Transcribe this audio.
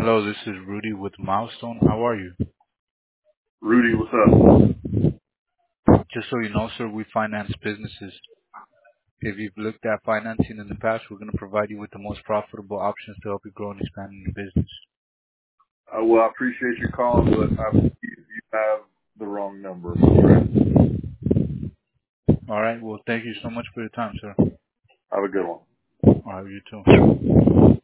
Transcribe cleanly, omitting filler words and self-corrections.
Hello, this is Rudy with Milestone. How are you? Rudy, what's up? Just so you know, sir, we finance businesses. If you've looked at financing in the past, we're going to provide you with the most profitable options to help you grow and expand in your business. Well, I appreciate your calling, but I believe you have the wrong number, my friend. All right. Well, thank you so much for your time, sir. Have a good one. All right, you too.